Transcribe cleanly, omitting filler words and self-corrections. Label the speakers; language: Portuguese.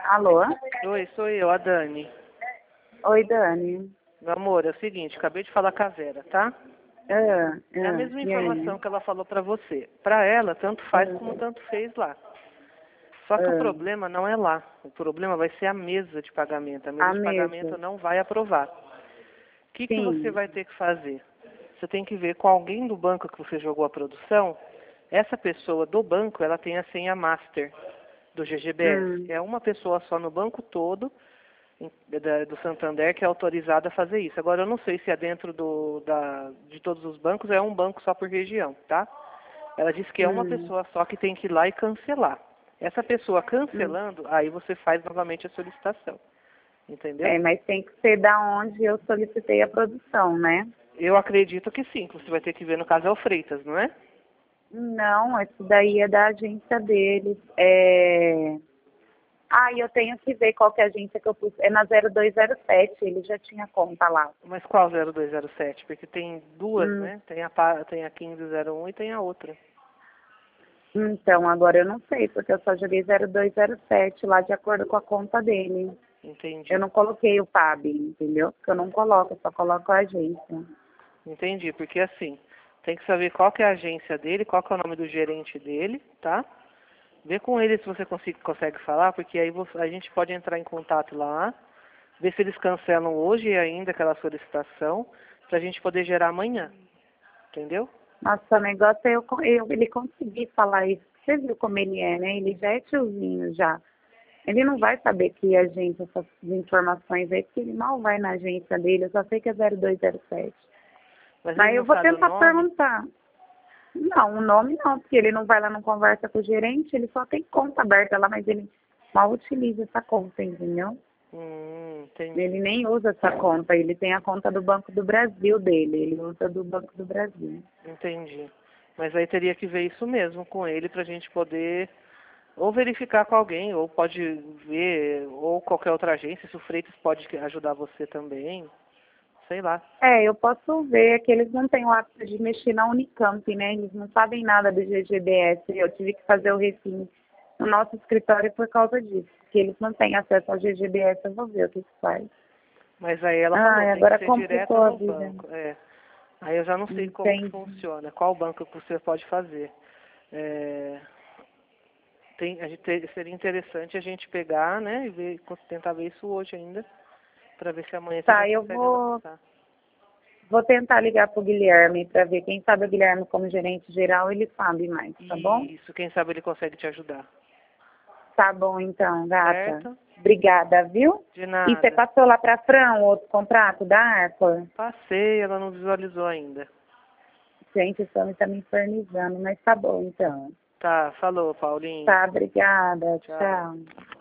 Speaker 1: Alô?
Speaker 2: Oi, sou eu, a Dani.
Speaker 1: Oi, Dani.
Speaker 2: Meu amor, é o seguinte, acabei de falar com a Vera, tá? É a mesma
Speaker 1: E aí?
Speaker 2: informação que ela falou pra você. Pra ela, tanto faz como tanto fez lá. Só que o problema não é lá. O problema vai ser a mesa de pagamento. A mesa
Speaker 1: A
Speaker 2: de pagamento
Speaker 1: mesa.
Speaker 2: não vai aprovar. O que que você
Speaker 1: Sim.
Speaker 2: vai ter que fazer? Você tem que ver com alguém do banco que você jogou a produção. Essa pessoa do banco, ela tem a senha master do GGBS. É uma pessoa só no banco todo do Santander que é autorizada a fazer isso. Agora, eu não sei se é dentro de todos os bancos, é um banco só por região, tá? Ela disse que é uma pessoa só que tem que ir lá e cancelar. Essa pessoa cancelando, aí você faz novamente a solicitação. Entendeu?
Speaker 1: Mas tem que ser da onde eu solicitei a produção, né?
Speaker 2: Eu acredito que sim, que você vai ter que ver no caso é o Freitas, não é?
Speaker 1: Não, isso daí é da agência deles. E eu tenho que ver qual que é a agência que eu pus. É na 0207, ele já tinha conta lá.
Speaker 2: Mas qual 0207? Porque tem duas,
Speaker 1: Hum,
Speaker 2: né? Tem a 1501 e tem a outra.
Speaker 1: Então, agora eu não sei, porque eu só joguei 0207 lá de acordo com a conta dele. Eu
Speaker 2: Entendi.
Speaker 1: não coloquei o PAB, entendeu? Porque eu não coloco, eu só coloco a agência.
Speaker 2: Entendi, porque assim, tem que saber qual que é a agência dele, qual que é o nome do gerente dele, tá? Vê com ele se você consegue falar, porque aí a gente pode entrar em contato lá, ver se eles cancelam hoje ainda aquela solicitação, pra gente poder gerar amanhã, entendeu?
Speaker 1: Nossa, o negócio é ele conseguir falar isso. Você viu como ele é, né? Ele já é tiozinho já. Ele não vai saber que a agência, essas informações aí, porque ele mal vai na agência dele. Eu só sei que é 0207.
Speaker 2: Mas ele
Speaker 1: Aí eu
Speaker 2: não
Speaker 1: vou
Speaker 2: sabe o
Speaker 1: tentar
Speaker 2: nome?
Speaker 1: perguntar. Não, o nome não, porque ele não vai lá, não conversa com o gerente, ele só tem conta aberta lá, mas ele mal utiliza essa conta, entendeu?
Speaker 2: Entendi,
Speaker 1: Ele nem usa essa conta, ele tem a conta do Banco do Brasil dele, ele usa do Banco do Brasil.
Speaker 2: entendi. Mas aí teria que ver isso mesmo com ele pra gente poder ou verificar com alguém, ou pode ver, ou qualquer outra agência, se o Freitas pode ajudar você também, sei lá.
Speaker 1: Eu posso ver que eles não têm o hábito de mexer na Unicamp, né? Eles não sabem nada do GGBS. Eu tive que fazer o refim no nosso escritório por causa disso, porque eles não têm acesso ao GGBS. Eu vou ver o que faz.
Speaker 2: Mas aí ela falou, tem que
Speaker 1: Agora
Speaker 2: ser direto
Speaker 1: complicou a
Speaker 2: no
Speaker 1: vida.
Speaker 2: banco. Aí eu já não sei como que
Speaker 1: Entendi.
Speaker 2: funciona, qual banco que você pode fazer. É, seria interessante a gente pegar, né, e tentar ver isso hoje ainda, para ver se amanhã você já
Speaker 1: Tá, eu
Speaker 2: consegue lançar.
Speaker 1: vou tentar ligar pro Guilherme para ver. Quem sabe o Guilherme como gerente geral, ele sabe mais, tá bom?
Speaker 2: Isso, quem sabe ele consegue te ajudar.
Speaker 1: Tá bom então, gata.
Speaker 2: Certo?
Speaker 1: Obrigada, viu?
Speaker 2: De
Speaker 1: E você
Speaker 2: nada.
Speaker 1: passou lá pra Fran o outro contrato da Arcor?
Speaker 2: Passei, ela não visualizou ainda.
Speaker 1: Gente, esse homem tá me infernizando, mas tá bom então.
Speaker 2: Tá, falou, Paulinho.
Speaker 1: Tá, obrigada.
Speaker 2: Tchau.
Speaker 1: Tchau.